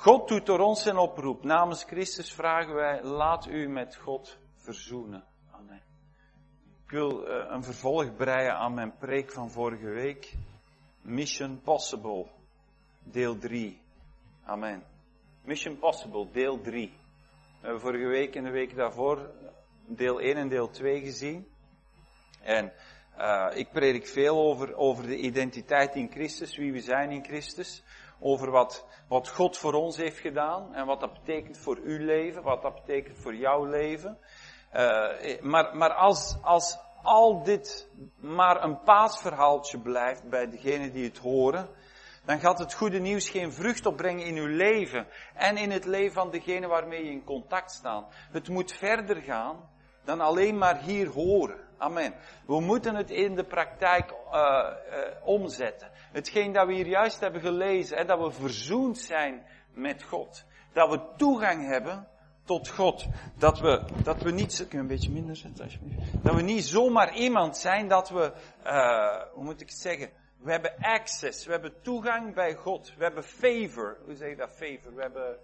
God doet door ons zijn oproep. Namens Christus vragen wij, laat u met God verzoenen. Amen. Ik wil een vervolg breien aan mijn preek van vorige week. Mission Possible, deel 3. Amen. Mission Possible, deel 3. We hebben vorige week en de week daarvoor deel 1 en deel 2 gezien. En ik predik veel over de identiteit in Christus, wie we zijn in Christus. Over wat God voor ons heeft gedaan en wat dat betekent voor uw leven, wat dat betekent voor jouw leven. Maar als al dit maar een paasverhaaltje blijft bij degenen die het horen, dan gaat het goede nieuws geen vrucht opbrengen in uw leven en in het leven van degenen waarmee je in contact staat. Het moet verder gaan dan alleen maar hier horen. Amen. We moeten het in de praktijk omzetten. Hetgeen dat we hier juist hebben gelezen, dat we verzoend zijn met God. Dat we toegang hebben tot God. Dat we niet, kun je een beetje minder zetten alsjeblieft? Dat we niet zomaar iemand zijn dat we, hoe moet ik het zeggen? We hebben access, we hebben toegang bij God. We hebben favor. Hoe zeg je dat, favor? We hebben,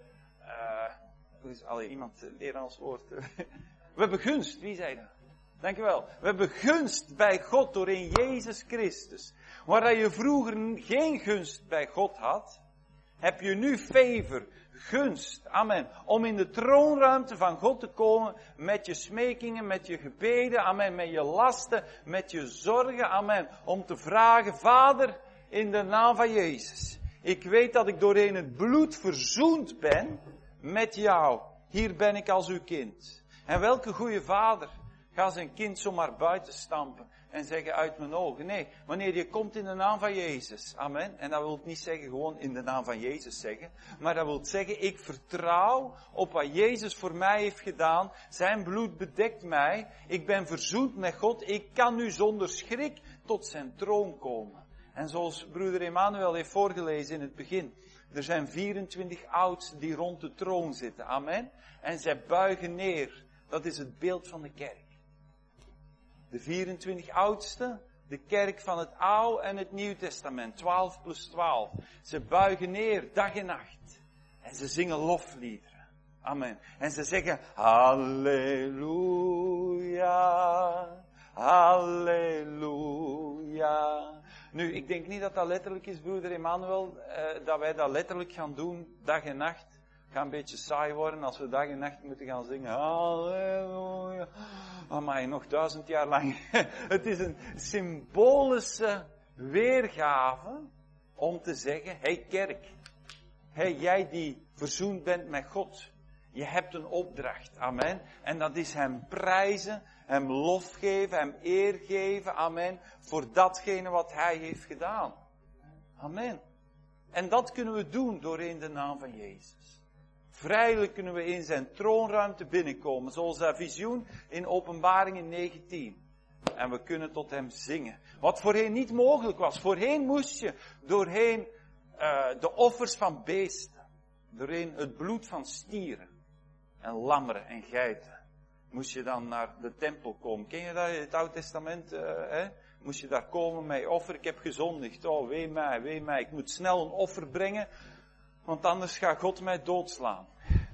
iemand leer ons woord. We hebben gunst, wie zei dat? Dankjewel. We hebben gunst bij God doorheen Jezus Christus. Waar je vroeger geen gunst bij God had, heb je nu favor, gunst, amen. Om in de troonruimte van God te komen met je smekingen, met je gebeden, amen. Met je lasten, met je zorgen, amen. Om te vragen, Vader, in de naam van Jezus. Ik weet dat ik doorheen het bloed verzoend ben met jou. Hier ben ik als uw kind. En welke goede vader gaat zijn kind zomaar buiten stampen en zeggen uit mijn ogen. Nee, wanneer je komt in de naam van Jezus. Amen. En dat wil niet zeggen gewoon in de naam van Jezus zeggen. Maar dat wil zeggen, ik vertrouw op wat Jezus voor mij heeft gedaan. Zijn bloed bedekt mij. Ik ben verzoend met God. Ik kan nu zonder schrik tot zijn troon komen. En zoals broeder Emmanuel heeft voorgelezen in het begin. Er zijn 24 oudsten die rond de troon zitten. Amen. En zij buigen neer. Dat is het beeld van de kerk. De 24 oudsten, de kerk van het Oude en het Nieuw Testament, 12 plus 12. Ze buigen neer, dag en nacht. En ze zingen lofliederen. Amen. En ze zeggen, Halleluja, Halleluja. Nu, ik denk niet dat dat letterlijk is, broeder Emmanuel, dat wij dat letterlijk gaan doen, dag en nacht. Het gaat een beetje saai worden als we dag en nacht moeten gaan zingen. Halleluja. Amai, nog 1000 jaar lang. Het is een symbolische weergave om te zeggen, hey kerk, hey jij die verzoend bent met God. Je hebt een opdracht, amen. En dat is hem prijzen, hem lof geven, hem eer geven, amen. Voor datgene wat hij heeft gedaan. Amen. En dat kunnen we doen door in de naam van Jezus. Vrijelijk kunnen we in zijn troonruimte binnenkomen, zoals dat visioen in Openbaringen 19. En we kunnen tot hem zingen. Wat voorheen niet mogelijk was. Voorheen moest je doorheen de offers van beesten, doorheen het bloed van stieren en lammeren en geiten, moest je dan naar de tempel komen. Ken je dat in het Oude Testament? Moest je daar komen met je offer. Ik heb gezondigd. Oh, wee mij. Ik moet snel een offer brengen, want anders gaat God mij doodslaan.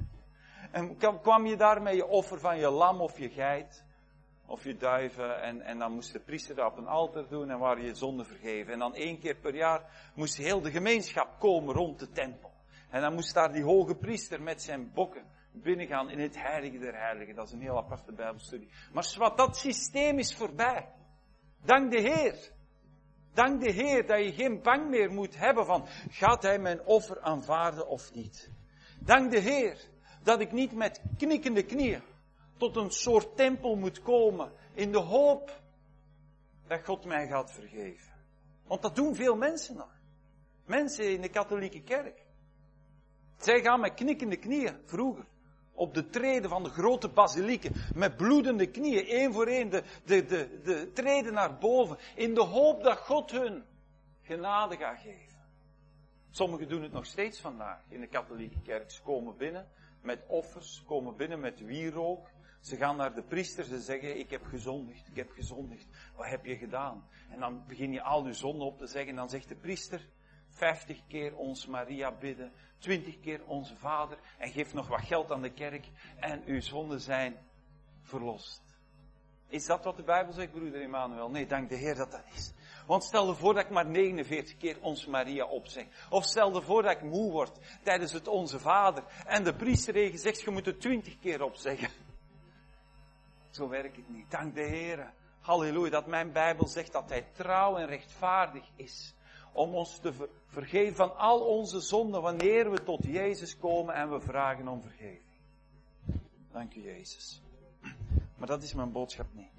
En kwam je daar met je offer van je lam of je geit, of je duiven, en dan moest de priester dat op een altaar doen en waar je zonde vergeven. En dan 1 keer per jaar moest heel de gemeenschap komen rond de tempel. En dan moest daar die hoge priester met zijn bokken binnengaan in het heilige der heiligen. Dat is een heel aparte bijbelstudie. Maar zwart, dat systeem is voorbij. Dank de Heer. Dank de Heer dat je geen bang meer moet hebben van, gaat hij mijn offer aanvaarden of niet? Dank de Heer dat ik niet met knikkende knieën tot een soort tempel moet komen in de hoop dat God mij gaat vergeven. Want dat doen veel mensen nog. Mensen in de katholieke kerk. Zij gaan met knikkende knieën vroeger op de treden van de grote basilieken, met bloedende knieën, 1 voor 1, de treden naar boven, in de hoop dat God hun genade gaat geven. Sommigen doen het nog steeds vandaag in de katholieke kerk. Ze komen binnen met offers, komen binnen met wierook. Ze gaan naar de priester, ze zeggen, ik heb gezondigd. Wat heb je gedaan? En dan begin je al je zonden op te zeggen, en dan zegt de priester, 50 keer ons Maria bidden, 20 keer onze Vader en geef nog wat geld aan de kerk en uw zonden zijn verlost. Is dat wat de Bijbel zegt, broeder Emmanuel? Nee, dank de Heer dat dat is. Want stel je voor dat ik maar 49 keer onze Maria opzeg. Of stel je voor dat ik moe word tijdens het Onze Vader. En de priester heeft gezegd, je moet het 20 keer opzeggen. Zo werkt het niet. Dank de Heer. Halleluja, dat mijn Bijbel zegt dat Hij trouw en rechtvaardig is. Om ons te vergeven van al onze zonden wanneer we tot Jezus komen en we vragen om vergeving. Dank u, Jezus. Maar dat is mijn boodschap niet.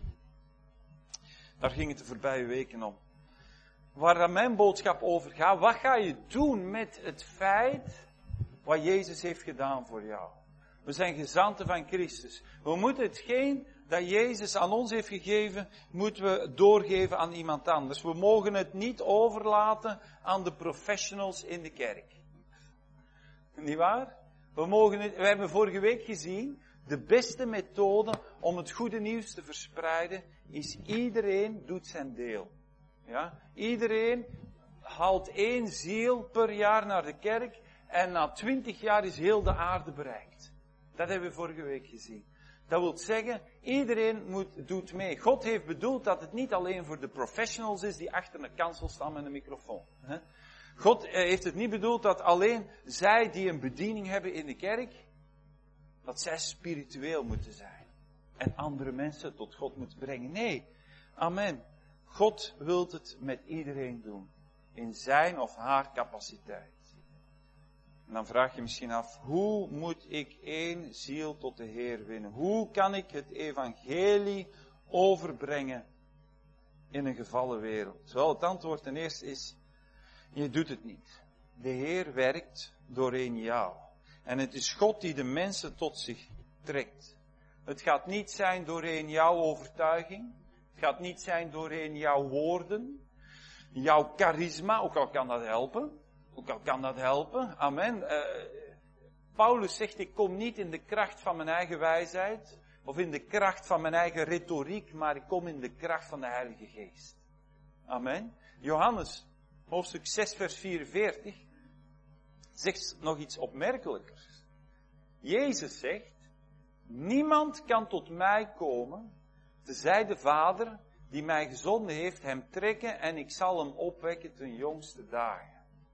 Daar ging het de voorbije weken om. Waar dan mijn boodschap over gaat, wat ga je doen met het feit wat Jezus heeft gedaan voor jou? We zijn gezanten van Christus. We moeten hetgeen dat Jezus aan ons heeft gegeven, moeten we doorgeven aan iemand anders. We mogen het niet overlaten aan de professionals in de kerk. Niet waar? We hebben vorige week gezien, de beste methode om het goede nieuws te verspreiden, is iedereen doet zijn deel. Ja? Iedereen haalt 1 ziel per jaar naar de kerk en na 20 jaar is heel de aarde bereikt. Dat hebben we vorige week gezien. Dat wil zeggen, iedereen doet mee. God heeft bedoeld dat het niet alleen voor de professionals is die achter een kansel staan met een microfoon. God heeft het niet bedoeld dat alleen zij die een bediening hebben in de kerk, dat zij spiritueel moeten zijn. En andere mensen tot God moeten brengen. Nee, amen. God wil het met iedereen doen. In zijn of haar capaciteit. En dan vraag je misschien af, hoe moet ik 1 ziel tot de Heer winnen? Hoe kan ik het evangelie overbrengen in een gevallen wereld? Wel, het antwoord ten eerste is, je doet het niet. De Heer werkt doorheen jou. En het is God die de mensen tot zich trekt. Het gaat niet zijn doorheen jouw overtuiging. Het gaat niet zijn doorheen jouw woorden. Jouw charisma, ook al kan dat helpen. Amen. Paulus zegt, ik kom niet in de kracht van mijn eigen wijsheid. Of in de kracht van mijn eigen retoriek. Maar ik kom in de kracht van de Heilige Geest. Amen. Johannes, hoofdstuk 6 vers 44. Zegt nog iets opmerkelijkers. Jezus zegt, niemand kan tot mij komen, tenzij de Vader die mij gezonden heeft hem trekken en ik zal hem opwekken ten jongste dagen.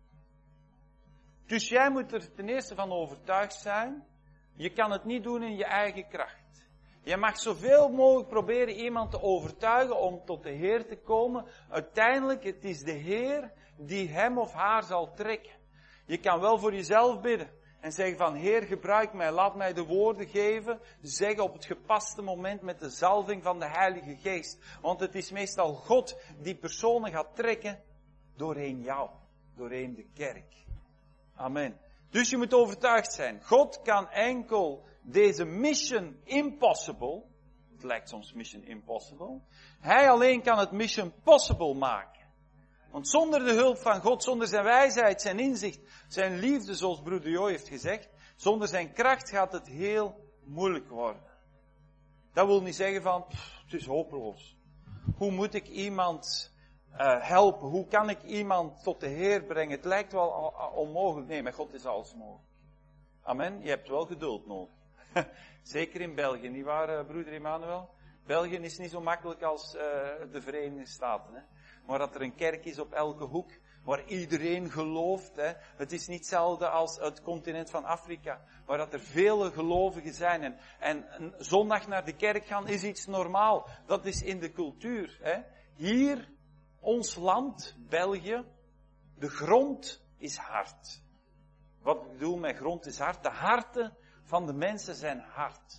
Dus jij moet er ten eerste van overtuigd zijn, je kan het niet doen in je eigen kracht. Je mag zoveel mogelijk proberen iemand te overtuigen om tot de Heer te komen. Uiteindelijk, het is de Heer die hem of haar zal trekken. Je kan wel voor jezelf bidden en zeggen van, Heer, gebruik mij, laat mij de woorden geven, zeggen op het gepaste moment met de zalving van de Heilige Geest. Want het is meestal God die personen gaat trekken doorheen jou, doorheen de kerk. Amen. Dus je moet overtuigd zijn. God kan enkel deze mission impossible, het lijkt soms mission impossible, Hij alleen kan het mission possible maken. Want zonder de hulp van God, zonder zijn wijsheid, zijn inzicht, zijn liefde, zoals broeder Jo heeft gezegd, zonder zijn kracht gaat het heel moeilijk worden. Dat wil niet zeggen van, het is hopeloos. Hoe moet ik iemand helpen? Hoe kan ik iemand tot de Heer brengen? Het lijkt wel onmogelijk. Nee, met God is alles mogelijk. Amen. Je hebt wel geduld nodig. Zeker in België, nietwaar, broeder Emmanuel? België is niet zo makkelijk als de Verenigde Staten. Hè? Maar dat er een kerk is op elke hoek, waar iedereen gelooft. Hè? Het is niet hetzelfde als het continent van Afrika, waar dat er vele gelovigen zijn. En een zondag naar de kerk gaan is iets normaal. Dat is in de cultuur. Hè? Hier, ons land, België, de grond is hard. Wat ik bedoel met grond is hard? De harten van de mensen zijn hard.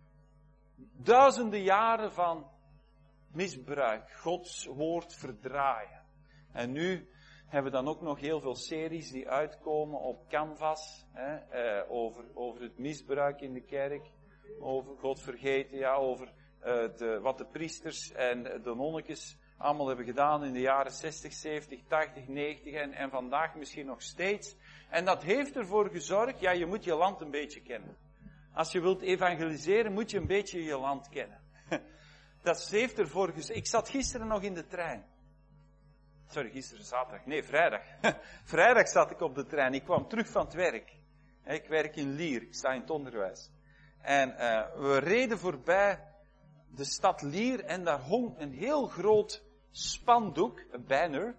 Duizenden jaren van misbruik, Gods woord verdraaien. En nu hebben we dan ook nog heel veel series die uitkomen op Canvas, over het misbruik in de kerk, over God vergeten, ja, over wat de priesters en de nonnetjes allemaal hebben gedaan in de jaren 60, 70, 80, 90 en vandaag misschien nog steeds. En dat heeft ervoor gezorgd, ja, je moet je land een beetje kennen. Als je wilt evangeliseren, moet je een beetje je land kennen. Dat heeft ervoor gezorgd. Ik zat gisteren nog in de trein. Gisteren, zaterdag. Nee, vrijdag. Vrijdag zat ik op de trein. Ik kwam terug van het werk. Ik werk in Lier. Ik sta in het onderwijs. En we reden voorbij de stad Lier en daar hong een heel groot spandoek, een banner.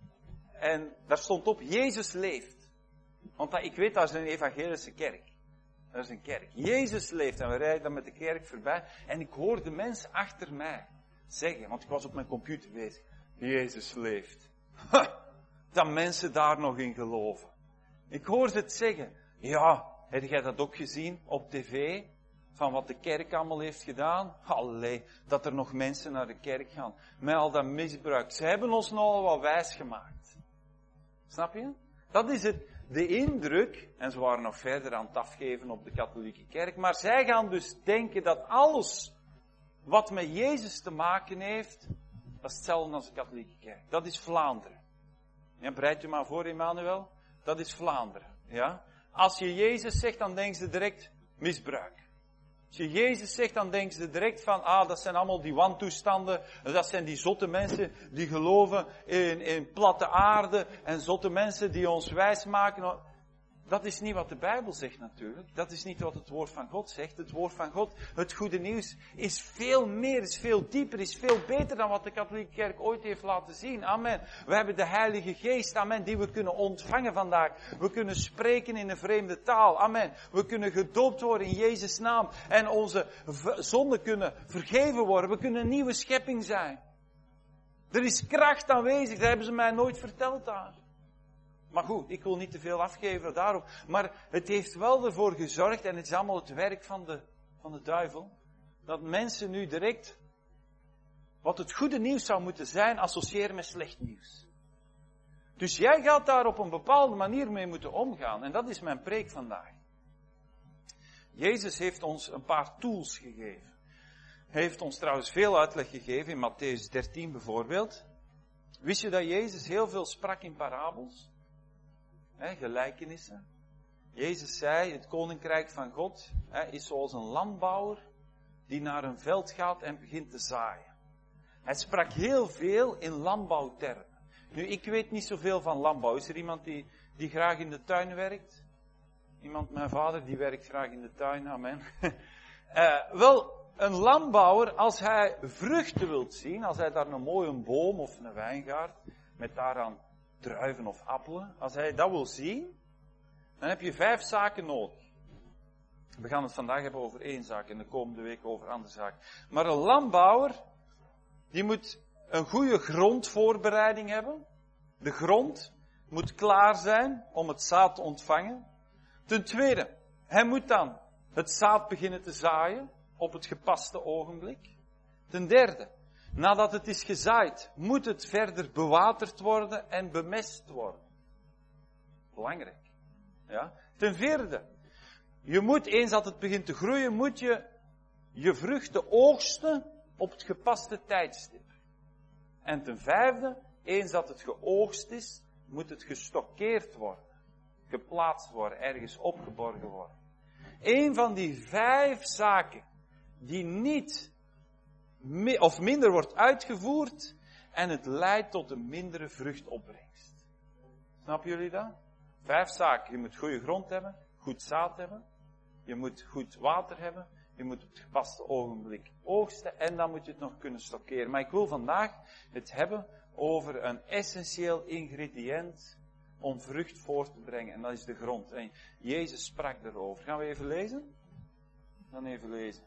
En daar stond op, Jezus leeft. Want ik weet, dat is een evangelische kerk. Dat is een kerk. Jezus leeft. En we rijden dan met de kerk voorbij. En ik hoorde mensen achter mij zeggen, want ik was op mijn computer bezig. Jezus leeft. Dat mensen daar nog in geloven. Ik hoorde het zeggen. Ja, heb jij dat ook gezien op tv? Van wat de kerk allemaal heeft gedaan? Allee, dat er nog mensen naar de kerk gaan. Met al dat misbruik. Ze hebben ons nogal wat wijs gemaakt. Snap je? Dat is het. De indruk, en ze waren nog verder aan het afgeven op de katholieke kerk, maar zij gaan dus denken dat alles wat met Jezus te maken heeft, dat is hetzelfde als de katholieke kerk. Dat is Vlaanderen. Ja, bereid u maar voor, Emmanuel. Dat is Vlaanderen. Ja? Als je Jezus zegt, dan denken ze direct misbruik. Als je Jezus zegt, dan denken ze direct van, dat zijn allemaal die wantoestanden, dat zijn die zotte mensen die geloven in platte aarde, en zotte mensen die ons wijs maken. Dat is niet wat de Bijbel zegt natuurlijk. Dat is niet wat het woord van God zegt. Het woord van God, het goede nieuws, is veel meer, is veel dieper, is veel beter dan wat de katholieke kerk ooit heeft laten zien. Amen. We hebben de Heilige Geest, amen, die we kunnen ontvangen vandaag. We kunnen spreken in een vreemde taal, amen. We kunnen gedoopt worden in Jezus' naam en onze zonden kunnen vergeven worden. We kunnen een nieuwe schepping zijn. Er is kracht aanwezig, dat hebben ze mij nooit verteld daar. Maar goed, ik wil niet te veel afgeven daarop. Maar het heeft wel ervoor gezorgd, en het is allemaal het werk van de duivel, dat mensen nu direct wat het goede nieuws zou moeten zijn, associëren met slecht nieuws. Dus jij gaat daar op een bepaalde manier mee moeten omgaan. En dat is mijn preek vandaag. Jezus heeft ons een paar tools gegeven. Hij heeft ons trouwens veel uitleg gegeven, in Mattheüs 13 bijvoorbeeld. Wist je dat Jezus heel veel sprak in parabels? Gelijkenissen. Jezus zei, het koninkrijk van God is zoals een landbouwer die naar een veld gaat en begint te zaaien. Hij sprak heel veel in landbouwtermen. Nu, ik weet niet zoveel van landbouw. Is er iemand die graag in de tuin werkt? Iemand, mijn vader, die werkt graag in de tuin, amen. Wel, een landbouwer, als hij vruchten wilt zien, als hij daar een mooie boom of een wijngaard, met daaraan druiven of appelen, als hij dat wil zien, dan heb je 5 zaken nodig. We gaan het vandaag hebben over 1 zaak en de komende week over andere zaken. Maar een landbouwer, die moet een goede grondvoorbereiding hebben. De grond moet klaar zijn om het zaad te ontvangen. Ten tweede, hij moet dan het zaad beginnen te zaaien op het gepaste ogenblik. Ten derde, nadat het is gezaaid, moet het verder bewaterd worden en bemest worden. Belangrijk. Ja? Ten vierde, je moet, eens dat het begint te groeien, moet je vruchten oogsten op het gepaste tijdstip. En ten vijfde, eens dat het geoogst is, moet het gestockeerd worden. Geplaatst worden, ergens opgeborgen worden. Een van die 5 zaken die niet of minder wordt uitgevoerd en het leidt tot een mindere vruchtopbrengst. Snappen jullie dat? 5 zaken. Je moet goede grond hebben, goed zaad hebben, je moet goed water hebben, je moet op het gepaste ogenblik oogsten en dan moet je het nog kunnen stockeren. Maar ik wil vandaag het hebben over een essentieel ingrediënt om vrucht voort te brengen en dat is de grond. En Jezus sprak erover. Gaan we even lezen? Dan even lezen.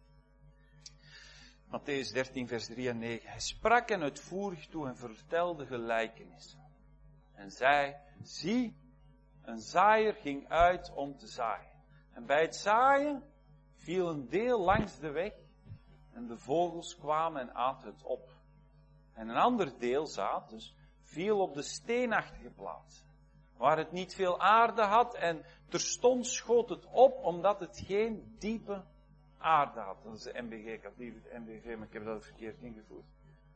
Mattheüs 13, vers 3 en 9. Hij sprak hen uitvoerig toe en vertelde gelijkenissen. En zei, zie, een zaaier ging uit om te zaaien. En bij het zaaien viel een deel langs de weg en de vogels kwamen en aten het op. En een ander deel zaad dus viel op de steenachtige plaats, waar het niet veel aarde had en terstond schoot het op omdat het geen diepe aarde had. Dat is de MBG, ik had liever de MBG, maar ik heb dat verkeerd ingevoerd.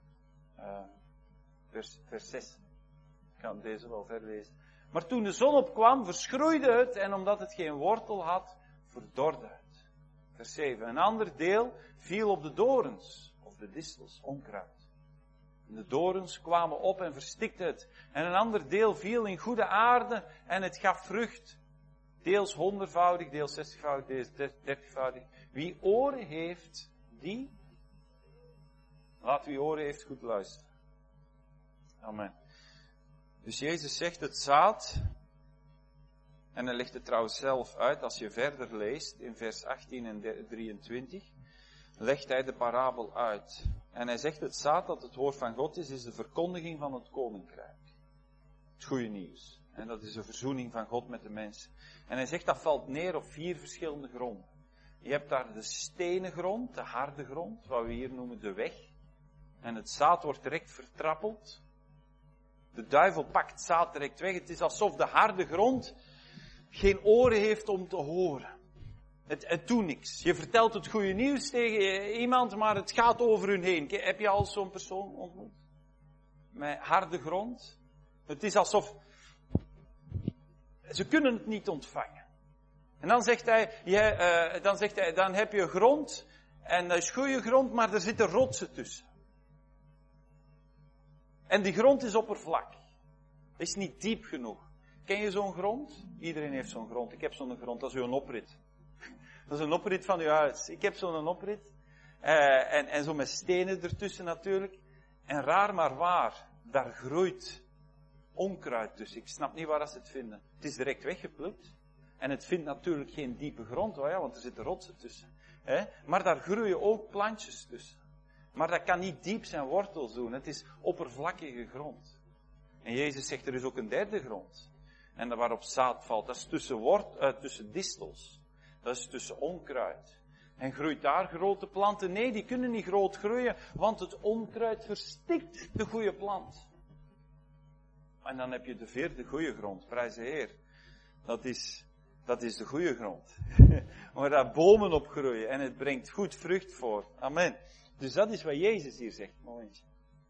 Vers 6. Ik ga deze wel verlezen. Maar toen de zon opkwam, verschroeide het en omdat het geen wortel had, verdorde het. Vers 7. Een ander deel viel op de dorens, of de distels, onkruid. De dorens kwamen op en verstikten het. En een ander deel viel in goede aarde en het gaf vrucht. Deels 100-voudig, deels 60-voudig, deels 30-voudig. Wie oren heeft, die... Laat wie oren heeft goed luisteren. Amen. Dus Jezus zegt het zaad, en hij legt het trouwens zelf uit, als je verder leest, in vers 18 en 23, legt hij de parabel uit. En hij zegt het zaad dat het woord van God is de verkondiging van het koninkrijk. Het goede nieuws. En dat is de verzoening van God met de mensen. En hij zegt dat valt neer op 4 verschillende gronden. Je hebt daar de stenen grond, de harde grond, wat we hier noemen de weg. En het zaad wordt direct vertrappeld. De duivel pakt het zaad direct weg. Het is alsof de harde grond geen oren heeft om te horen. Het doet niks. Je vertelt het goede nieuws tegen iemand, maar het gaat over hun heen. Heb je al zo'n persoon ontmoet? Met harde grond. Het is alsof... Ze kunnen het niet ontvangen. En dan zegt hij, dan heb je grond, en dat is goede grond, maar er zitten rotsen tussen. En die grond is oppervlak. Dat is niet diep genoeg. Ken je zo'n grond? Iedereen heeft zo'n grond. Ik heb zo'n grond, dat is uw oprit. Dat is een oprit van uw huis. Ik heb zo'n oprit. En zo met stenen ertussen natuurlijk. En raar maar waar, daar groeit onkruid tussen. Ik snap niet waar ze het vinden. Het is direct weggeplukt. En het vindt natuurlijk geen diepe grond, want er zitten rotsen tussen. Maar daar groeien ook plantjes tussen. Maar dat kan niet diep zijn wortels doen. Het is oppervlakkige grond. En Jezus zegt er is ook een derde grond. En waarop zaad valt, dat is tussen distels. Dat is tussen onkruid. En groeit daar grote planten? Nee, die kunnen niet groot groeien, want het onkruid verstikt de goede plant. En dan heb je de vierde goede grond, prijs de Heer. Dat is de goede grond. Waar daar bomen op groeien en het brengt goed vrucht voor. Amen. Dus dat is wat Jezus hier zegt. Momentje.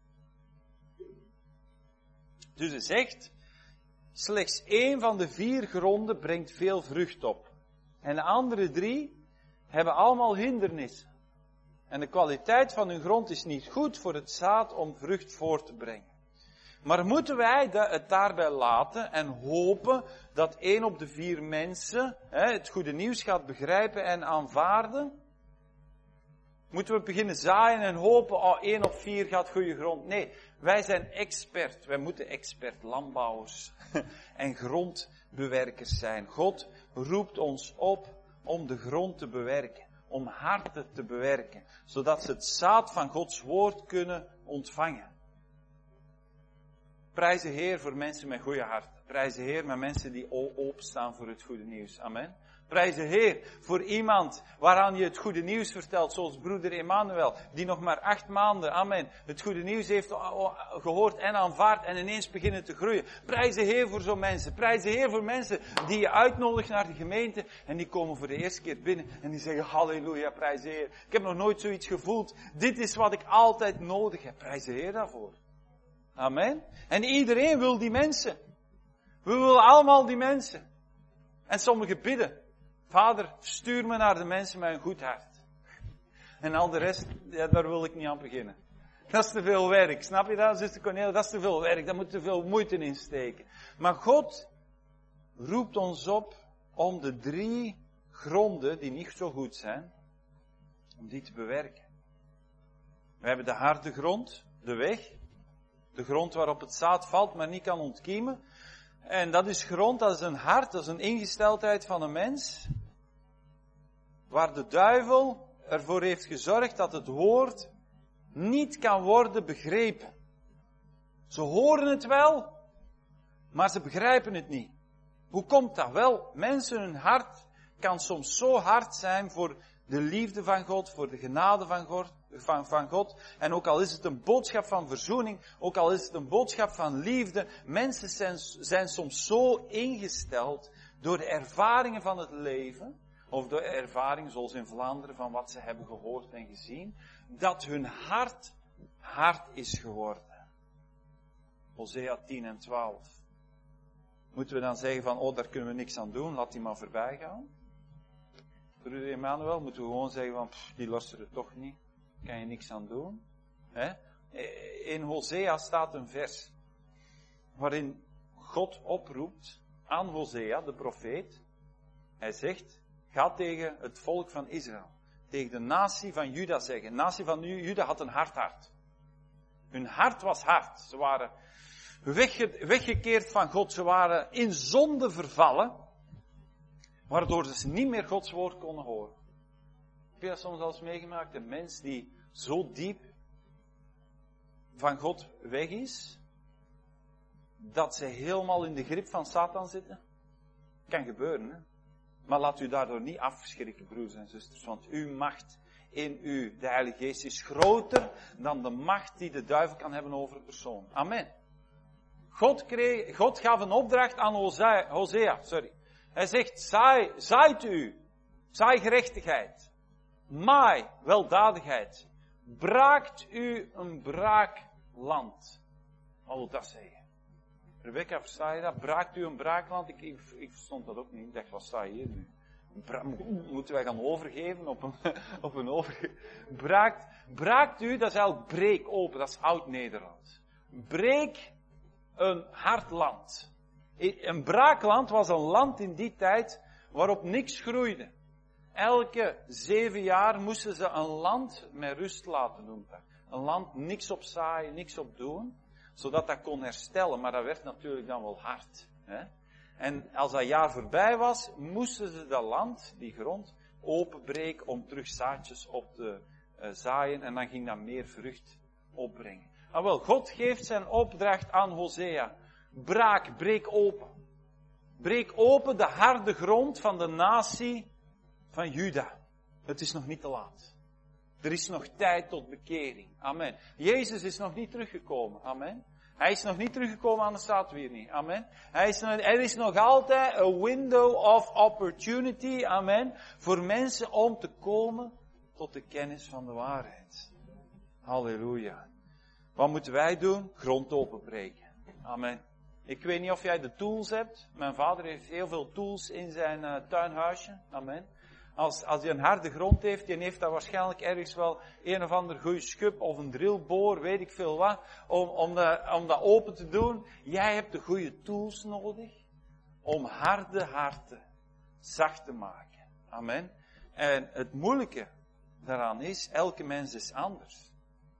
Dus hij zegt, slechts 1 van de 4 gronden brengt veel vrucht op. En de andere 3 hebben allemaal hindernissen. En de kwaliteit van hun grond is niet goed voor het zaad om vrucht voort te brengen. Maar moeten wij het daarbij laten en hopen dat 1 op de 4 mensen het goede nieuws gaat begrijpen en aanvaarden? Moeten we beginnen zaaien en hopen, 1 op 4 gaat goede grond? Nee, wij zijn expert. Wij moeten expert landbouwers en grondbewerkers zijn. God roept ons op om de grond te bewerken, om harten te bewerken, zodat ze het zaad van Gods woord kunnen ontvangen. Prijs de Heer voor mensen met goede harten. Prijs de Heer met mensen die openstaan voor het goede nieuws. Amen. Prijs de Heer voor iemand waaraan je het goede nieuws vertelt, zoals broeder Emmanuel, die nog maar 8 maanden, amen, het goede nieuws heeft gehoord en aanvaard en ineens beginnen te groeien. Prijs de Heer voor zo'n mensen. Prijs de Heer voor mensen die je uitnodigt naar de gemeente en die komen voor de eerste keer binnen en die zeggen, halleluja, prijs de Heer. Ik heb nog nooit zoiets gevoeld. Dit is wat ik altijd nodig heb. Prijs de Heer daarvoor. Amen. En iedereen wil die mensen. We willen allemaal die mensen. En sommigen bidden. Vader, stuur me naar de mensen met een goed hart. En al de rest, daar wil ik niet aan beginnen. Dat is te veel werk. Snap je dat, zuster Cornelia? Dat is te veel werk. Daar moet te veel moeite in steken. Maar God roept ons op om de 3 gronden die niet zo goed zijn, om die te bewerken. We hebben de harde grond, de weg. De grond waarop het zaad valt, maar niet kan ontkiemen. En dat is grond, dat is een hart, dat is een ingesteldheid van een mens. Waar de duivel ervoor heeft gezorgd dat het woord niet kan worden begrepen. Ze horen het wel, maar ze begrijpen het niet. Hoe komt dat? Wel, mensen, hun hart kan soms zo hard zijn voor de liefde van God, voor de genade van God. En ook al is het een boodschap van verzoening, ook al is het een boodschap van liefde, mensen zijn soms zo ingesteld door de ervaringen van het leven, of door ervaringen zoals in Vlaanderen van wat ze hebben gehoord en gezien, dat hun hart hard is geworden. Hosea 10 en 12. Moeten we dan zeggen van, daar kunnen we niks aan doen, laat die maar voorbij gaan? Broeder Emmanuel, moeten we gewoon zeggen van, die luisteren toch niet, kan je niks aan doen. In Hosea staat een vers waarin God oproept aan Hosea, de profeet. Hij zegt, ga tegen het volk van Israël, tegen de natie van Juda zeggen. De natie van Juda had een hard hart. Hun hart was hard. Ze waren weggekeerd van God. Ze waren in zonde vervallen, waardoor ze niet meer Gods woord konden horen. Heb je dat soms al eens meegemaakt? Een mens die zo diep van God weg is, dat ze helemaal in de grip van Satan zitten? Kan gebeuren, hè? Maar laat u daardoor niet afschrikken, broers en zusters, want uw macht in u, de Heilige Geest, is groter dan de macht die de duivel kan hebben over een persoon. Amen. God gaf een opdracht aan Hosea. Hij zegt, zaait u, zaai gerechtigheid, maai weldadigheid, braakt u een braakland. Wat wil dat zeggen? Rebecca, versta je dat? Braakt u een braakland? Ik verstond dat ook niet. Ik dacht, wat sta je hier nu? Moeten wij gaan overgeven op een braakt u, dat is eigenlijk breek open, dat is oud-Nederlands. Breek een hard land. Een braakland was een land in die tijd waarop niks groeide. Elke 7 jaar moesten ze een land met rust laten doen. Een land niks op zaaien, niks op doen, zodat dat kon herstellen, maar dat werd natuurlijk dan wel hard. Hè? En als dat jaar voorbij was, moesten ze dat land, die grond, openbreken om terug zaadjes op te zaaien en dan ging dat meer vrucht opbrengen. Maar wel, God geeft zijn opdracht aan Hosea. Breek open. Breek open de harde grond van de natie van Juda. Het is nog niet te laat. Er is nog tijd tot bekering. Amen. Jezus is nog niet teruggekomen. Amen. Hij is nog niet teruggekomen, anders staat weer niet. Amen. Er is nog altijd een window of opportunity. Amen. Voor mensen om te komen tot de kennis van de waarheid. Halleluja. Wat moeten wij doen? Grond openbreken. Amen. Ik weet niet of jij de tools hebt. Mijn vader heeft heel veel tools in zijn tuinhuisje. Amen. Als hij een harde grond heeft, die heeft daar waarschijnlijk ergens wel een of ander goeie schub of een drillboor, weet ik veel wat, om dat open te doen. Jij hebt de goede tools nodig om harde harten zacht te maken. Amen. En het moeilijke daaraan is, elke mens is anders.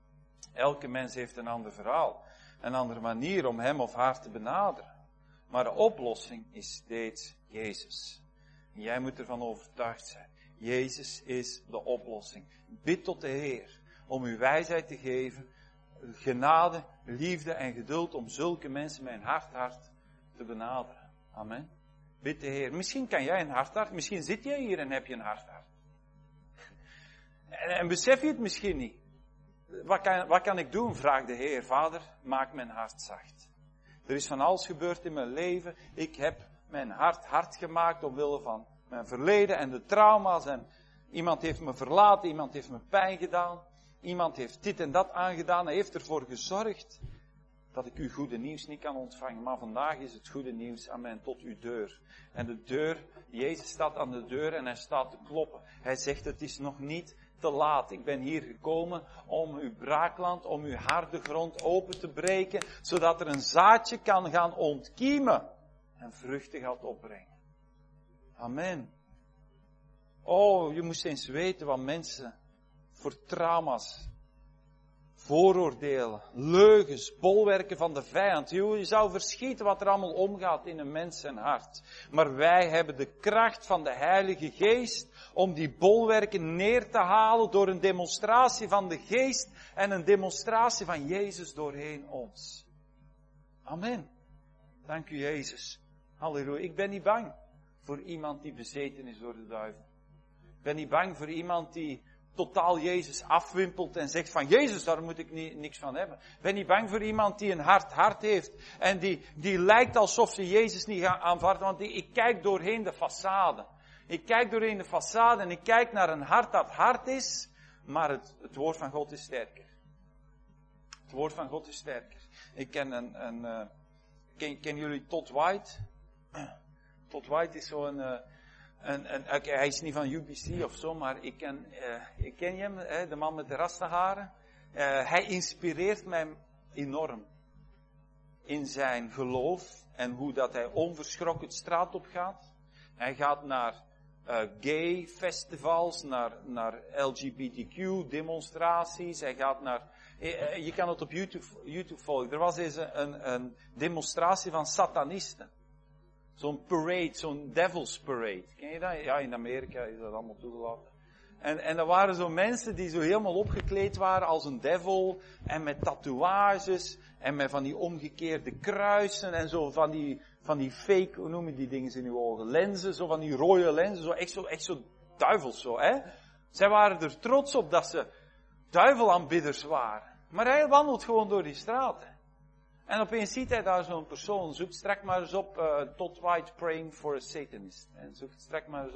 Elke mens heeft een ander verhaal, een andere manier om hem of haar te benaderen. Maar de oplossing is steeds Jezus. En jij moet ervan overtuigd zijn. Jezus is de oplossing. Bid tot de Heer om u wijsheid te geven, genade, liefde en geduld om zulke mensen met een hart te benaderen. Amen. Bid de Heer. Misschien kan jij een hart. Misschien zit jij hier en heb je een hart. En besef je het misschien niet. Wat kan ik doen? Vraag de Heer. Vader, maak mijn hart zacht. Er is van alles gebeurd in mijn leven. Ik heb mijn hart gemaakt omwille van mijn verleden en de trauma's. En iemand heeft me verlaten, iemand heeft me pijn gedaan. Iemand heeft dit en dat aangedaan. Hij heeft ervoor gezorgd dat ik uw goede nieuws niet kan ontvangen. Maar vandaag is het goede nieuws, amen, tot uw deur. En de deur, Jezus staat aan de deur en hij staat te kloppen. Hij zegt, het is nog niet te laat. Ik ben hier gekomen om uw braakland, om uw harde grond open te breken, zodat er een zaadje kan gaan ontkiemen en vruchten gaat opbrengen. Amen. Oh, je moest eens weten wat mensen voor trauma's, vooroordelen, leugens, bolwerken van de vijand. Je zou verschieten wat er allemaal omgaat in een mens zijn hart. Maar wij hebben de kracht van de Heilige Geest om die bolwerken neer te halen door een demonstratie van de Geest en een demonstratie van Jezus doorheen ons. Amen. Dank u Jezus. Halleluja. Ik ben niet bang voor iemand die bezeten is door de duivel. Ik ben niet bang voor iemand die totaal Jezus afwimpelt en zegt van Jezus, daar moet ik niks van hebben. Ik ben niet bang voor iemand die een hard hart heeft en die lijkt alsof ze Jezus niet gaan aanvaarden, want ik kijk doorheen de façade. Ik kijk doorheen de façade en ik kijk naar een hart dat hard is, maar het woord van God is sterker. Het woord van God is sterker. Ik ken ken jullie Todd White? Todd White is zo'n hij is niet van UBC of zo, maar ik ken hem, de man met de rastaharen. Hij inspireert mij enorm. In zijn geloof en hoe dat hij onverschrokken de straat op gaat. Hij gaat naar gay festivals, naar LGBTQ demonstraties. Hij gaat naar... Je kan het op YouTube volgen. Er was deze een demonstratie van satanisten. Zo'n parade, zo'n devil's parade. Ken je dat? Ja, in Amerika is dat allemaal toegelaten. En er waren zo mensen die zo helemaal opgekleed waren als een devil. En met tatoeages. En met van die omgekeerde kruisen. En zo van die fake, hoe noem je die dingen in uw ogen? Lenzen, zo van die rode lenzen. Echt zo duivels zo, hè. Zij waren er trots op dat ze duivelaanbidders waren. Maar hij wandelt gewoon door die straten. En opeens ziet hij daar zo'n persoon. Zoek straks maar eens op Todd White praying for a Satanist. En zoek het straks maar eens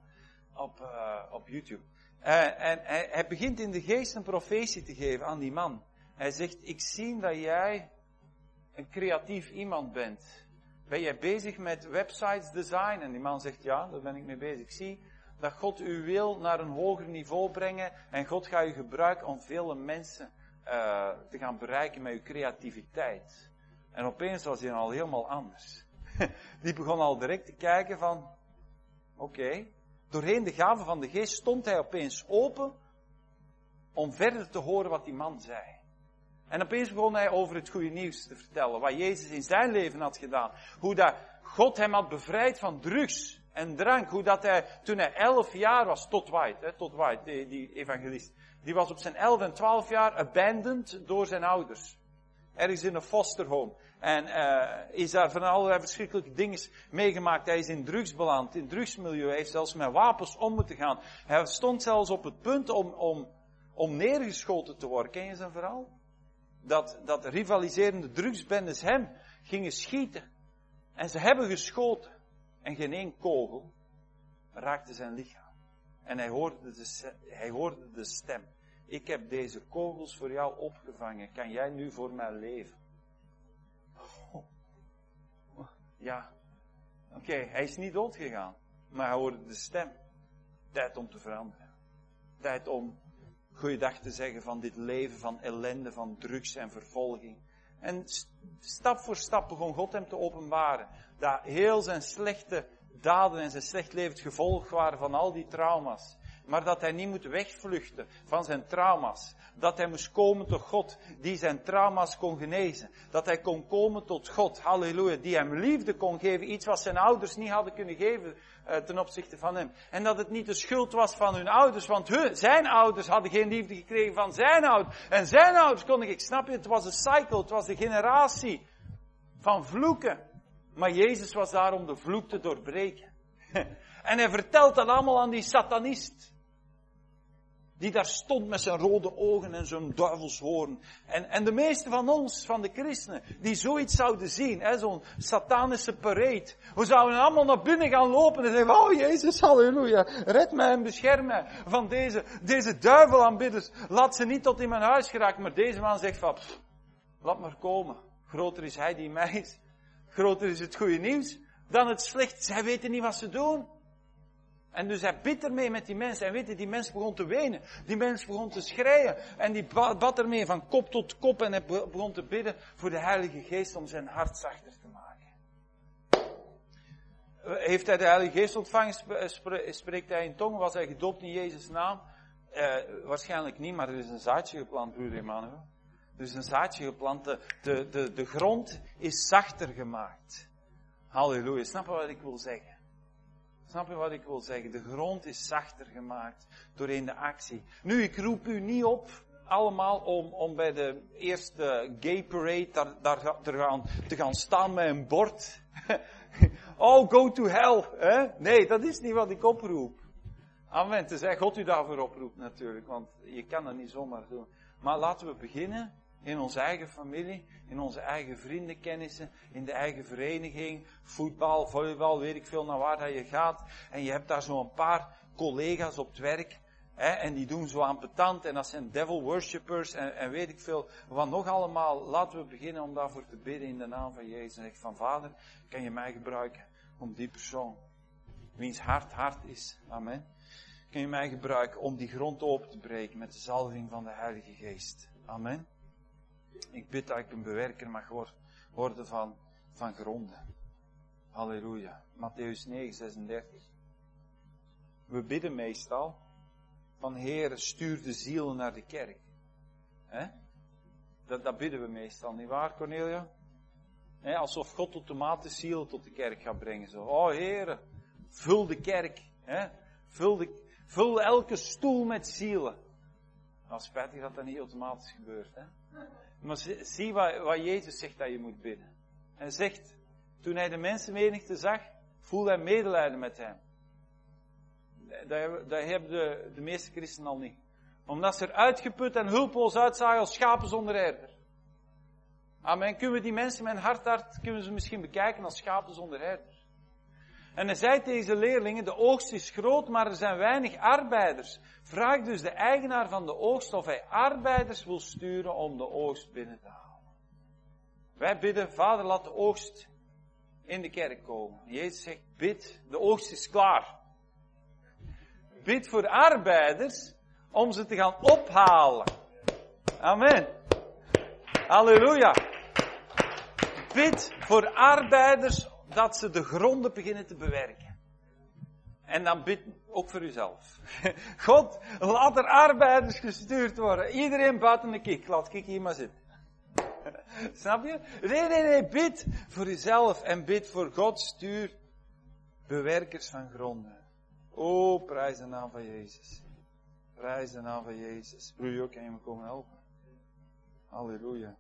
op YouTube. En hij begint in de geest een profetie te geven aan die man. Hij zegt, ik zie dat jij een creatief iemand bent. Ben jij bezig met websites design? En die man zegt, ja, daar ben ik mee bezig. Ik zie dat God u wil naar een hoger niveau brengen. En God gaat u gebruiken om vele mensen te gaan bereiken met uw creativiteit. En opeens was hij al helemaal anders. Die begon al direct te kijken van, oké. Doorheen de gave van de geest stond hij opeens open om verder te horen wat die man zei. En opeens begon hij over het goede nieuws te vertellen. Wat Jezus in zijn leven had gedaan. Hoe dat God hem had bevrijd van drugs en drank. Hoe dat hij, toen hij 11 jaar was, Todd White, die evangelist. Die was op zijn 11 en 12 jaar abandoned door zijn ouders. Ergens in een fosterhome. En is daar van allerlei verschrikkelijke dingen meegemaakt. Hij is in drugs beland, in drugsmilieu. Hij heeft zelfs met wapens om moeten gaan. Hij stond zelfs op het punt om neergeschoten te worden. Ken je zijn verhaal? Dat rivaliserende drugsbendes hem gingen schieten. En ze hebben geschoten. En geen één kogel raakte zijn lichaam. En hij hoorde de stem. Ik heb deze kogels voor jou opgevangen. Kan jij nu voor mij leven? Ja. Oké, hij is niet doodgegaan. Maar hij hoorde de stem. Tijd om te veranderen. Tijd om goeiedag te zeggen van dit leven van ellende, van drugs en vervolging. En stap voor stap begon God hem te openbaren. Dat heel zijn slechte daden en zijn slecht leven het gevolg waren van al die trauma's. Maar dat hij niet moet wegvluchten van zijn trauma's. Dat hij moest komen tot God die zijn trauma's kon genezen. Dat hij kon komen tot God, halleluja, die hem liefde kon geven. Iets wat zijn ouders niet hadden kunnen geven ten opzichte van hem. En dat het niet de schuld was van hun ouders, want zijn ouders hadden geen liefde gekregen van zijn ouders. En zijn ouders konden, ik snap je, het was een cycle, het was de generatie van vloeken. Maar Jezus was daar om de vloek te doorbreken. En hij vertelt dat allemaal aan die satanist. Die daar stond met zijn rode ogen en zijn duivelshoorn. En de meeste van ons, van de christenen, die zoiets zouden zien, zo'n satanische parade. We zouden allemaal naar binnen gaan lopen en zeggen, oh Jezus, halleluja, red mij en bescherm mij van deze duivelaanbidders. Laat ze niet tot in mijn huis geraken. Maar deze man zegt van, laat maar komen. Groter is hij die in mij is. Groter is het goede nieuws dan het slecht. Zij weten niet wat ze doen. En dus hij bidt ermee met die mensen. En weet je, die mens begon te wenen. Die mens begon te schreeuwen. En die bad ermee van kop tot kop. En hij begon te bidden voor de Heilige Geest om zijn hart zachter te maken. Heeft hij de Heilige Geest ontvangen? Spreekt hij in tongen? Was hij gedoopt in Jezus' naam? Waarschijnlijk niet, maar er is een zaadje geplant, broeder Emmanuel. Er is een zaadje geplant. De grond is zachter gemaakt. Halleluja. Snap je wat ik wil zeggen? Snap je wat ik wil zeggen? De grond is zachter gemaakt doorheen de actie. Nu, ik roep u niet op, allemaal, om bij de eerste gay parade daar te gaan staan met een bord. Oh, go to hell. Hè? Nee, dat is niet wat ik oproep. Amen. Tenzij God u daarvoor oproept natuurlijk, want je kan dat niet zomaar doen. Maar laten we beginnen in onze eigen familie, in onze eigen vriendenkennissen, in de eigen vereniging, voetbal, volleybal, weet ik veel naar waar dat je gaat. En je hebt daar zo'n paar collega's op het werk, en die doen zo ambetant, en dat zijn devil worshippers, en weet ik veel wat nog allemaal. Laten we beginnen om daarvoor te bidden in de naam van Jezus. En zeg van, Vader, kan je mij gebruiken om die persoon, wiens hart is, amen, kun je mij gebruiken om die grond open te breken met de zalving van de Heilige Geest. Amen. Ik bid dat ik een bewerker mag worden van gronden. Halleluja. Mattheüs 9, 36. We bidden meestal van Heere, stuur de zielen naar de kerk. Hè? Dat bidden we meestal, niet waar, Cornelia? Hè, alsof God automatisch zielen tot de kerk gaat brengen. Zo. Oh Heere, vul de kerk. Hè? Vul elke stoel met zielen. Nou, spijtig dat dat niet automatisch gebeurt. Hè? Maar zie wat Jezus zegt dat je moet bidden. Hij zegt, toen hij de mensenmenigte zag, voelde hij medelijden met hem. Dat hebben de meeste christenen al niet. Omdat ze er uitgeput en hulpeloos uitzagen als schapen zonder herder. Amen. Kunnen we die mensen met een hart, kunnen ze misschien bekijken als schapen zonder herder. En hij zei tegen zijn leerlingen, de oogst is groot, maar er zijn weinig arbeiders. Vraag dus de eigenaar van de oogst of hij arbeiders wil sturen om de oogst binnen te halen. Wij bidden, Vader, laat de oogst in de kerk komen. Jezus zegt, bid, de oogst is klaar. Bid voor arbeiders om ze te gaan ophalen. Amen. Halleluja. Bid voor arbeiders dat ze de gronden beginnen te bewerken. En dan bid ook voor uzelf. God, laat er arbeiders gestuurd worden. Iedereen buiten de kik. Laat Kik hier maar zitten. Snap je? Nee. Bid voor uzelf en bid voor God. Stuur bewerkers van gronden. Oh, prijs de naam van Jezus. Prijs de naam van Jezus. Broer ook, kan je me komen helpen? Halleluja.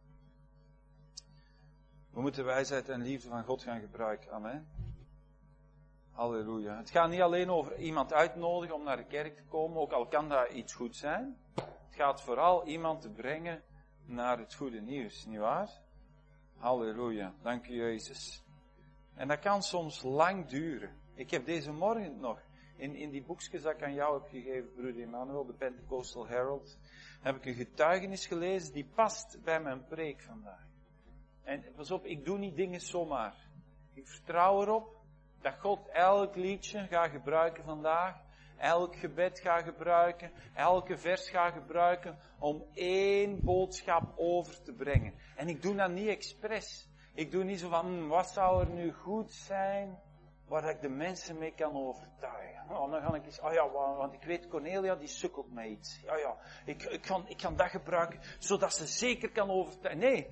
We moeten wijsheid en liefde van God gaan gebruiken. Amen. Halleluja. Het gaat niet alleen over iemand uitnodigen om naar de kerk te komen, ook al kan dat iets goed zijn. Het gaat vooral iemand te brengen naar het goede nieuws, nietwaar? Halleluja. Dank u, Jezus. En dat kan soms lang duren. Ik heb deze morgen nog, in die boekjes dat ik aan jou heb gegeven, broeder Emmanuel, de Pentecostal Herald, heb ik een getuigenis gelezen die past bij mijn preek vandaag. En pas op, ik doe niet dingen zomaar. Ik vertrouw erop dat God elk liedje gaat gebruiken vandaag, elk gebed gaat gebruiken, elke vers gaat gebruiken om één boodschap over te brengen. En ik doe dat niet expres. Ik doe niet zo van, wat zou er nu goed zijn waar ik de mensen mee kan overtuigen. Oh, dan ga ik eens, want ik weet Cornelia die sukkelt met iets. Ik kan dat gebruiken zodat ze zeker kan overtuigen. Nee,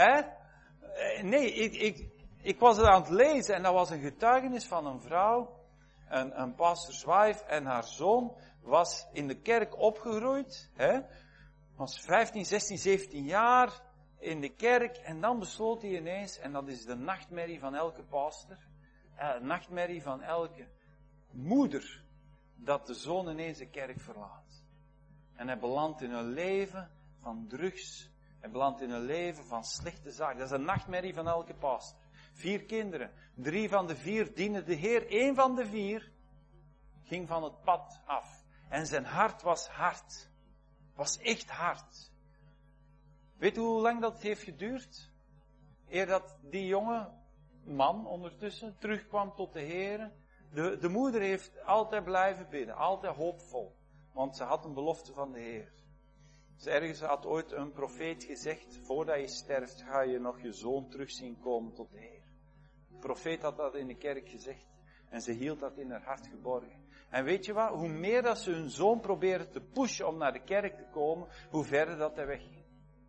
ik was het aan het lezen en dat was een getuigenis van een vrouw, een pastorswife en haar zoon was in de kerk opgegroeid, was 15, 16, 17 jaar in de kerk en dan besloot hij ineens, en dat is de nachtmerrie van elke pastor, nachtmerrie van elke moeder, dat de zoon ineens de kerk verlaat. En hij belandt in een leven van drugs, hij belandt in een leven van slechte zaken. Dat is een nachtmerrie van elke pastor. 4 kinderen, 3 van de 4 dienden de Heer, 1 van de 4 ging van het pad af. En zijn hart was hard. Was echt hard. Weet u hoe lang dat heeft geduurd? Eer dat die jonge man ondertussen terugkwam tot de Heer. De moeder heeft altijd blijven bidden, altijd hoopvol. Want ze had een belofte van de Heer. Dus ergens had ooit een profeet gezegd, voordat je sterft ga je nog je zoon terug zien komen tot de Heer. De profeet had dat in de kerk gezegd. En ze hield dat in haar hart geborgen. En weet je wat? Hoe meer dat ze hun zoon proberen te pushen om naar de kerk te komen, hoe verder dat hij wegging.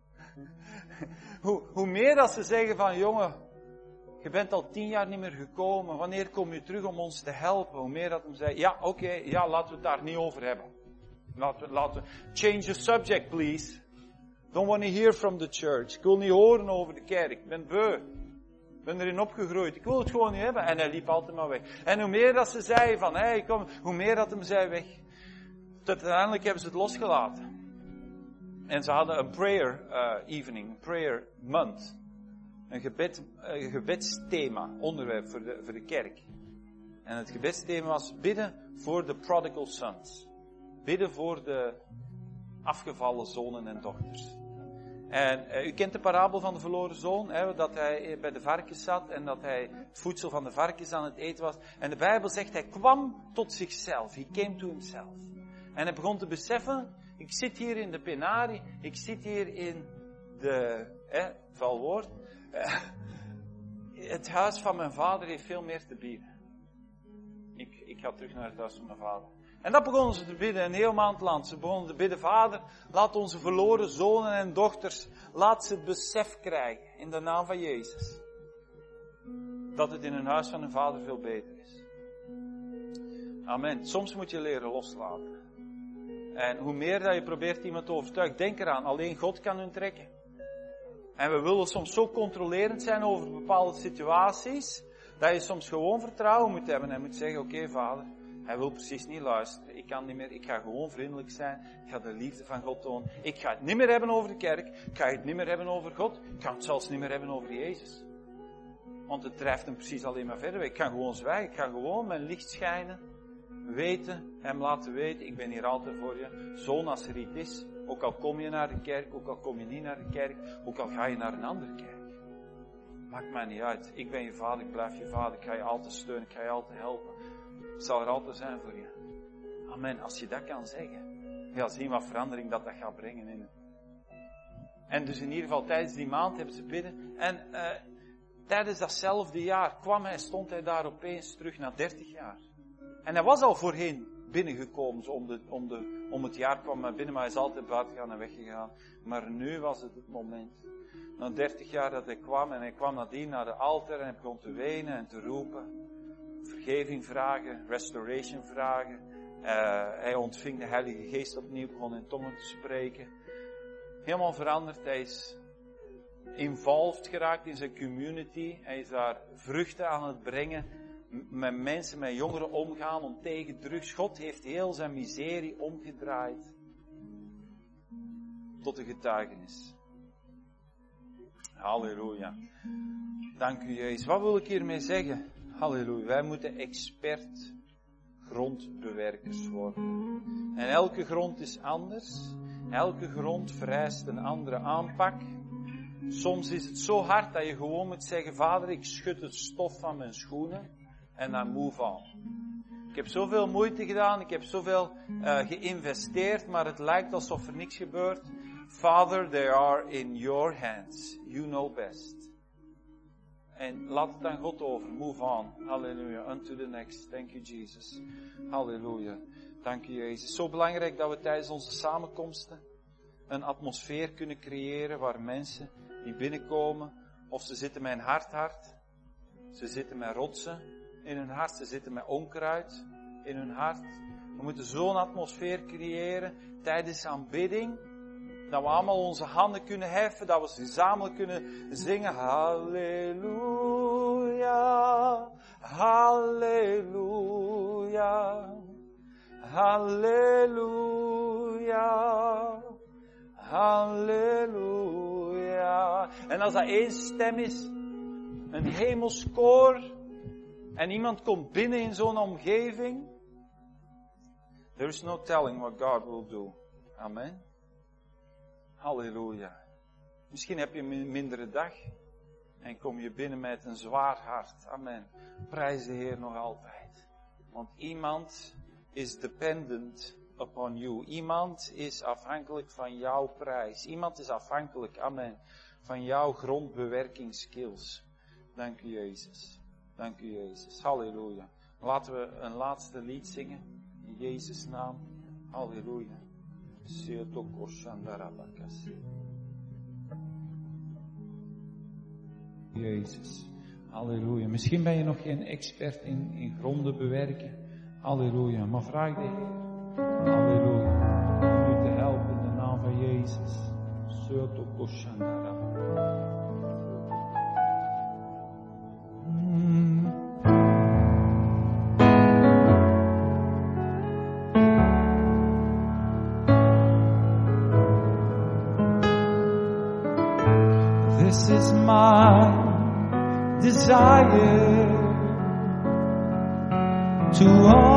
hoe meer dat ze zeggen van, jongen, je bent al 10 jaar niet meer gekomen, wanneer kom je terug om ons te helpen? Hoe meer dat hem zei, ja, oké, laten we het daar niet over hebben. Laten we, change the subject, please. Don't want to hear from the church. Ik wil niet horen over de kerk. Ik ben beu. Ik ben erin opgegroeid. Ik wil het gewoon niet hebben. En hij liep altijd maar weg. En hoe meer dat ze zei van, kom, hoe meer dat hem zei weg. Tot uiteindelijk hebben ze het losgelaten. En ze hadden een prayer evening, een prayer month. Een gebedsthema, onderwerp voor de kerk. En het gebedsthema was bidden voor de prodigal sons. Bidden voor de afgevallen zonen en dochters. En u kent de parabel van de verloren zoon, dat hij bij de varkens zat en dat hij het voedsel van de varkens aan het eten was. En de Bijbel zegt, hij kwam tot zichzelf. He came to himself. En hij begon te beseffen, Ik zit hier in de Penari, ik zit hier in de, valwoord. Het huis van mijn vader heeft veel meer te bieden. Ik ga terug naar het huis van mijn vader. En dat begonnen ze te bidden, een heel maand lang. Ze begonnen te bidden, Vader, laat onze verloren zonen en dochters, laat ze het besef krijgen, in de naam van Jezus, dat het in hun huis van hun vader veel beter is. Amen. Soms moet je leren loslaten. En hoe meer dat je probeert iemand te overtuigen, denk eraan, alleen God kan hun trekken. En we willen soms zo controlerend zijn over bepaalde situaties, dat je soms gewoon vertrouwen moet hebben en moet zeggen, oké, Vader, hij wil precies niet luisteren. Ik kan niet meer, ik ga gewoon vriendelijk zijn. Ik ga de liefde van God tonen. Ik ga het niet meer hebben over de kerk. Ik ga het niet meer hebben over God. Ik ga het zelfs niet meer hebben over Jezus. Want het drijft hem precies alleen maar verder weg. Ik ga gewoon zwijgen. Ik ga gewoon mijn licht schijnen. Weten, hem laten weten, ik ben hier altijd voor je. Zoon als er iets is. Ook al kom je naar de kerk, ook al kom je niet naar de kerk. Ook al ga je naar een andere kerk. Maakt mij niet uit. Ik ben je vader, ik blijf je vader. Ik ga je altijd steunen, ik ga je altijd helpen. Ik zal er altijd zijn voor je. Amen. Als je dat kan zeggen, ga zien wat verandering dat gaat brengen in het. En dus in ieder geval tijdens die maand hebben ze bidden. En tijdens datzelfde jaar stond hij daar opeens terug na 30 jaar. En hij was al voorheen binnengekomen. Zo om het jaar kwam hij binnen, maar hij is altijd buiten gegaan en weggegaan. Maar nu was het moment. Na 30 jaar dat hij kwam en hij kwam nadien naar de altaar en hij begon te wenen en te roepen. Vergeving vragen, restoration vragen. Hij ontving de Heilige Geest opnieuw, begon in tongen te spreken. Helemaal veranderd. Hij is involved geraakt in zijn community. Hij is daar vruchten aan het brengen. Met mensen, met jongeren omgaan om tegen drugs. God heeft heel zijn miserie omgedraaid. Tot een getuigenis. Halleluja. Dank u Jezus. Wat wil ik hiermee zeggen? Halleluja. Wij moeten expert grondbewerkers worden. En elke grond is anders. Elke grond vereist een andere aanpak. Soms is het zo hard dat je gewoon moet zeggen, Vader, ik schud het stof van mijn schoenen en dan move on. Ik heb zoveel moeite gedaan, ik heb zoveel geïnvesteerd, maar het lijkt alsof er niks gebeurt. Father, they are in your hands. You know best. En laat het aan God over. Move on. Halleluja. Unto the next. Thank you, Jesus. Halleluja. Dank je, Jezus. Zo belangrijk dat we tijdens onze samenkomsten een atmosfeer kunnen creëren waar mensen die binnenkomen, of ze zitten met een hard, ze zitten met rotsen in hun hart, ze zitten met onkruid in hun hart. We moeten zo'n atmosfeer creëren tijdens aanbidding, dat we allemaal onze handen kunnen heffen, dat we gezamenlijk kunnen zingen. Halleluja, halleluja, halleluja, halleluja. En als dat één stem is, een hemelskoor, en iemand komt binnen in zo'n omgeving, there is no telling what God will do. Amen. Halleluja. Misschien heb je een mindere dag en kom je binnen met een zwaar hart. Amen. Prijs de Heer nog altijd. Want iemand is dependent upon you. Iemand is afhankelijk van jouw prijs. Iemand is afhankelijk, amen, van jouw grondbewerkingsskills. Dank u Jezus. Dank u Jezus. Halleluja. Laten we een laatste lied zingen. In Jezus' naam. Halleluja. Jezus. Halleluja. Misschien ben je nog geen expert in gronden bewerken. Halleluja. Maar vraag de Heer. Halleluja. Om u te helpen in de naam van Jezus. This is my desire to